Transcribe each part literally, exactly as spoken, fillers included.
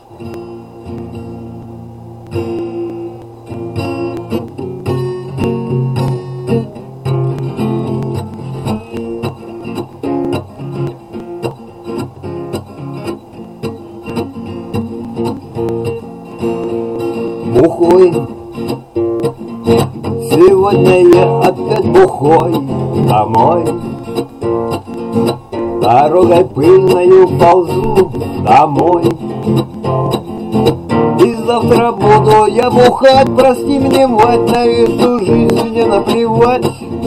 Бухой, сегодня я опять бухой домой. Дорогой пыльною ползу домой. И завтра буду я бухать, прости мне, мать, на эту жизнь мне наплевать.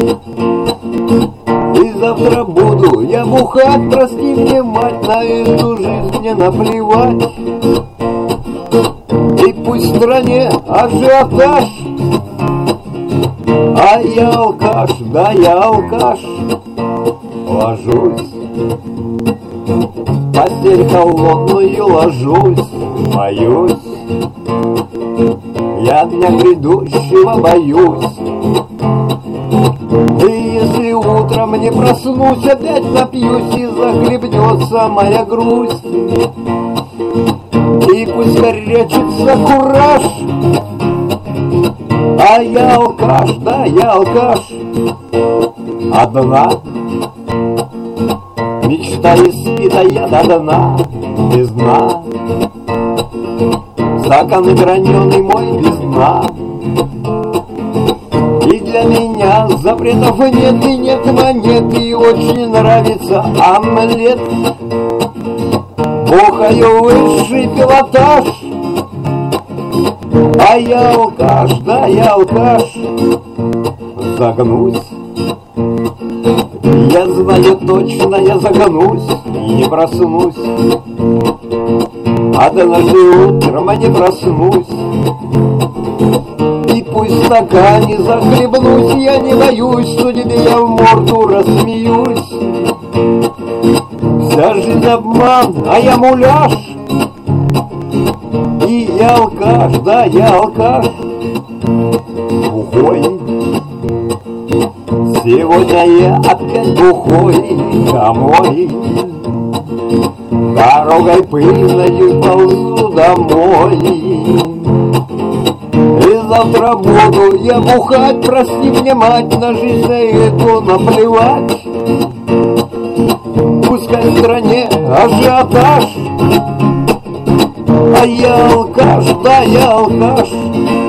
И завтра буду я бухать, прости мне, мать, на эту жизнь мне наплевать. И пусть в стране ажиотаж, а я алкаш, да я алкаш. Ложусь, в постель холодную ложусь, боюсь, я дня грядущего боюсь. И если утром не проснусь, опять напьюсь и захлебнется моя грусть. И пусть горячится кураж, а я алкаш, да я алкаш. Одна мечта испитая до дна, без дна. Стакан граненый мой без дна. И для меня запретов нет, и нет монет, и очень нравится омлет. Бухаю высший пилотаж, а я алкаш, да я алкаш. Загнусь, я знаю точно, я загнусь и не проснусь. Однажды утром я не проснусь. И пусть в стакане захлебнусь, я не боюсь, судьбе я в морду рассмеюсь. Вся жизнь обман, а я муляж. И я алкаш, да я алкаш. Бухой, сегодня я опять бухой домой. Дорогой пыльной ползу домой. И завтра буду я бухать, прости мне, мать, на жизнь эту наплевать. Пускай в стране ажиотаж, а я алкаш, да я алкаш.